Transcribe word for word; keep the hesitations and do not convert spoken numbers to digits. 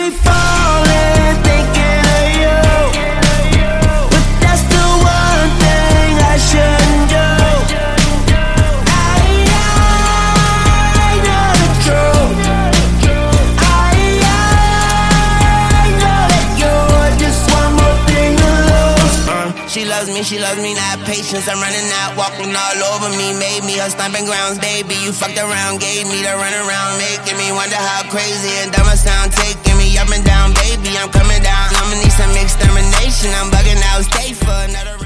me falling, thinking of you, but that's the one thing I shouldn't do. I, I know the truth. I, I know that you're just one more thing to lose. uh, She loves me, she loves me, not patience. I'm running out, walking all over me. Made me her stomping grounds, baby. You fucked around, gave me the run around, making me wonder how crazy and dumb I sound. Taking me up and down, baby, I'm coming down. I'ma need some extermination, I'm bugging out, stay for another